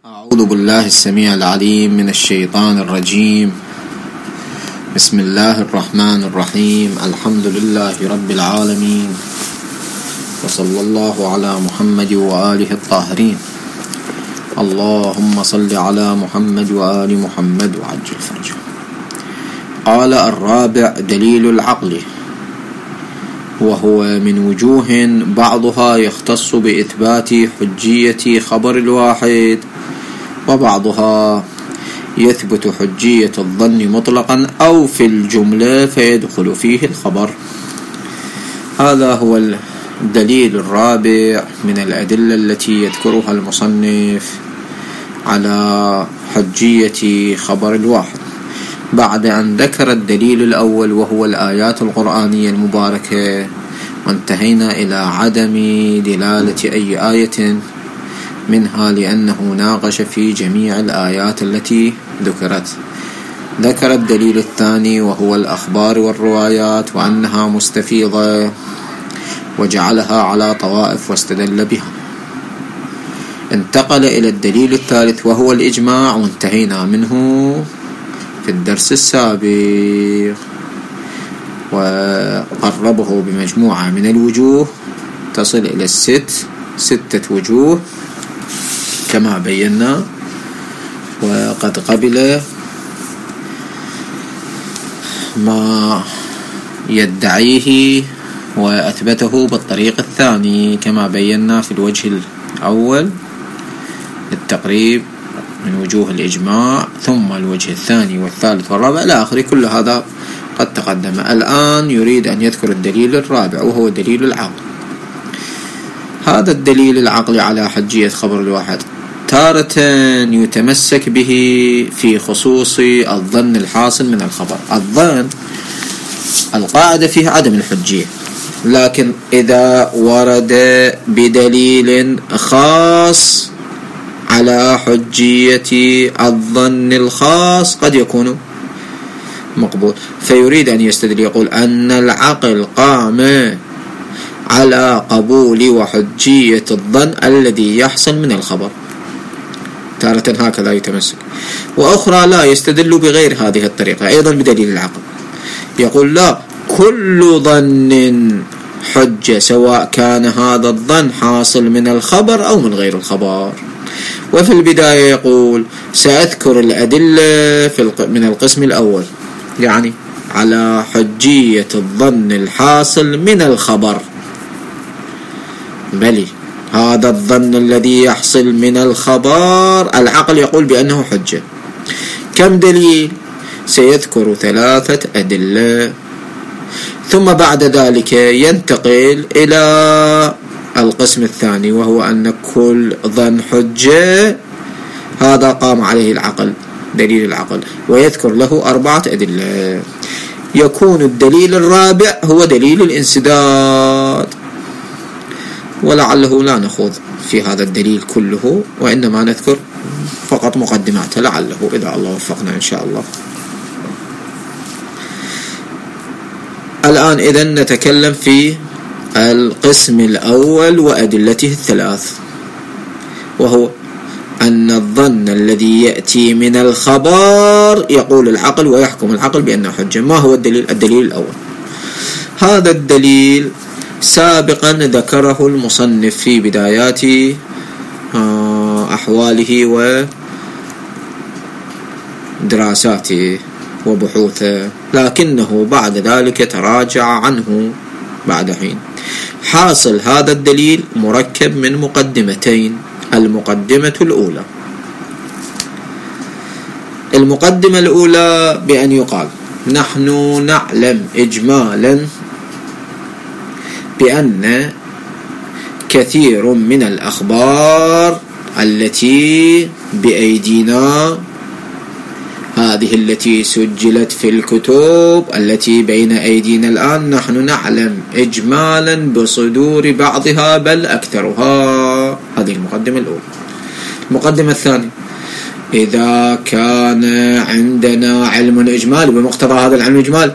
أعوذ بالله السميع العليم من الشيطان الرجيم. بسم الله الرحمن الرحيم. الحمد لله رب العالمين، وصلى الله على محمد وآله الطاهرين. اللهم صل على محمد وآل محمد وعجل فرجه. قال الرابع: دليل العقل، وهو من وجوه بعضها يختص بإثبات حجية خبر الواحد، وبعضها يثبت حجية الظن مطلقا أو في الجملة فيدخل فيه الخبر. هذا هو الدليل الرابع من الأدلة التي يذكرها المصنف على حجية خبر الواحد، بعد أن ذكر الدليل الأول وهو الآيات القرآنية المباركة، وانتهينا إلى عدم دلالة أي آية منها لأنه ناقش في جميع الآيات التي ذكرت. ذكر الدليل الثاني وهو الأخبار والروايات وأنها مستفيضة، وجعلها على طوائف واستدل بها. انتقل إلى الدليل الثالث وهو الإجماع، وانتهينا منه في الدرس السابق، وقربه بمجموعة من الوجوه تصل إلى ستة وجوه كما بينا، وقد قبل ما يدعيه وأثبته بالطريق الثاني كما بينا في الوجه الأول التقريب من وجوه الإجماع، ثم الوجه الثاني والثالث والرابع إلى آخره. كل هذا قد تقدم. الآن يريد أن يذكر الدليل الرابع وهو دليل العقل. هذا الدليل العقلي على حجية خبر الواحد تارة يتمسك به في خصوص الظن الحاصل من الخبر. الظن القاعدة فيه عدم الحجية، لكن إذا ورد بدليل خاص على حجية الظن الخاص قد يكون مقبول، فيريد أن يستدل يقول أن العقل قام على قبول وحجية الظن الذي يحصل من الخبر. تارة هكذا يتمسك، وأخرى لا، يستدل بغير هذه الطريقة أيضا بدليل العقل. يقول لا، كل ظن حجة سواء كان هذا الظن حاصل من الخبر أو من غير الخبر. وفي البداية يقول سأذكر الأدلة من القسم الأول، يعني على حجية الظن الحاصل من الخبر. بلي هذا الظن الذي يحصل من الخبر العقل يقول بأنه حجة. كم دليل؟ سيذكر 3 أدلة، ثم بعد ذلك ينتقل إلى القسم الثاني وهو أن كل ظن حجة هذا قام عليه العقل، دليل العقل، ويذكر له 4 أدلة. يكون الدليل الرابع هو دليل الانسداد، ولعله لا نخوض في هذا الدليل كله، وإنما نذكر فقط مقدماته لعله إذا الله وفقنا إن شاء الله. الآن إذن نتكلم في القسم الأول وأدلته 3، وهو أن الظن الذي يأتي من الخبر يقول العقل ويحكم العقل بأنه حجة. ما هو الدليل؟ الدليل الأول. هذا الدليل سابقا ذكره المصنف في بدايات أحواله ودراساته وبحوثه، لكنه بعد ذلك تراجع عنه بعد حين. حاصل هذا الدليل مركب من مقدمتين. المقدمة الأولى، المقدمة الأولى بأن يقال نحن نعلم إجمالا بأن كثير من الأخبار التي بأيدينا، هذه التي سجلت في الكتب التي بين أيدينا الآن، نحن نعلم إجمالا بصدور بعضها بل أكثرها. هذه المقدمة الأولى. المقدمة الثانية، إذا كان عندنا علم إجمالي بمقتضى هذا العلم الإجمالي،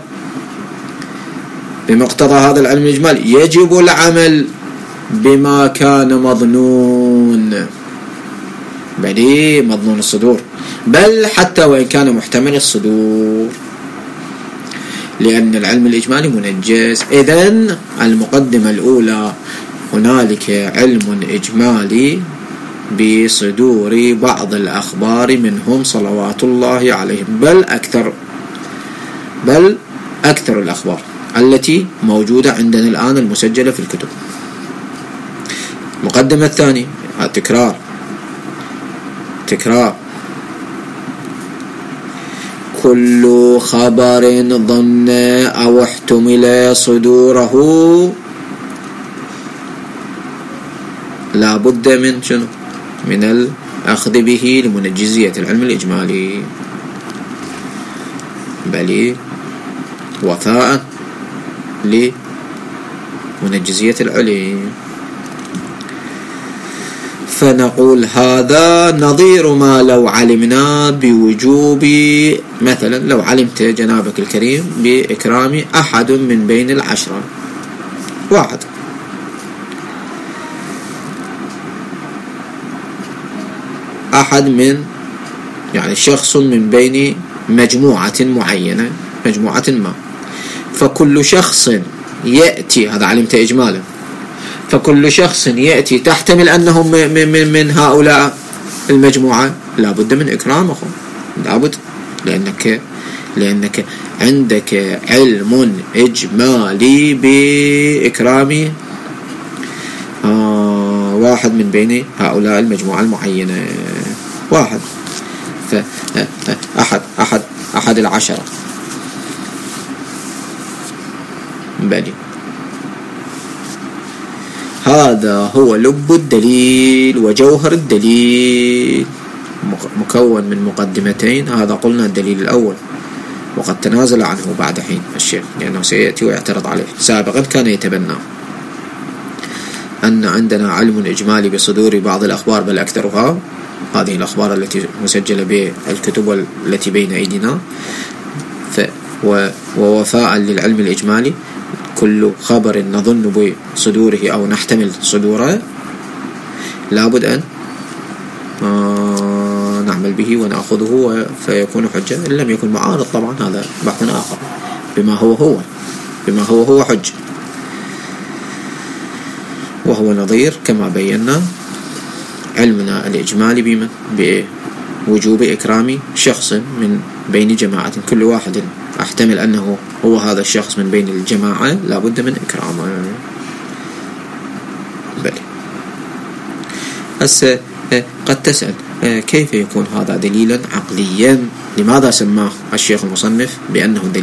بمقتضى هذا العلم الإجمالي يجب العمل بما كان مظنون بل مضمون الصدور، بل حتى وإن كان محتمل الصدور، لأن العلم الإجمالي منجز. إذن المقدمة الأولى هنالك علم إجمالي بصدور بعض الأخبار منهم صلوات الله عليهم، بل أكثر الأخبار التي موجودة عندنا الآن المسجلة في الكتب. المقدمة الثانية تكرار كل خبر ظن أو احتمل صدوره لا بد من شنو؟ من الأخذ به لمنجزية العلم الإجمالي، بل وفاء لمنجزية العلم. فنقول هذا نظير ما لو علمنا بوجوب، مثلا لو علمت جنابك الكريم بإكرام أحد من بين العشرة، واحد من يعني شخص من بين مجموعة معينة، مجموعة ما، فكل شخص يأتي، هذا علمت إجمالا، فكل شخص يأتي تحتمل أنه من هؤلاء المجموعة لا بد من إكرامه، لا بد، لأنك عندك علم إجمالي بإكرام واحد من بين هؤلاء المجموعة المعينة، واحد، أحد العشرة، بلي. هذا هو لب الدليل وجوهر الدليل، مكون من مقدمتين. هذا قلنا الدليل الأول، وقد تنازل عنه بعد حين الشيخ لأنه سيأتي ويعترض عليه. سابقا كان يتبنى أن عندنا علم إجمالي بصدور بعض الأخبار بل أكثرها، هذه الأخبار التي مسجلة بالكتب التي بين أيدينا، ووفاء للعلم الإجمالي كل خبر نظن بصدوره أو نحتمل صدوره لابد أن نعمل به ونأخذه فيكون حجة، إن لم يكن معارض طبعا هذا بحث آخر، بما هو حجة، وهو نظير كما بينا علمنا الإجمالي بوجوب إكرام شخص من بين جماعة، كل واحد أحتمل أنه هو هذا الشخص من بين الجماعة لا بد من إكرامه. بل هسه قد تسأل كيف يكون هذا دليلا عقليا؟ لماذا سماه الشيخ المصنف بأنه دليل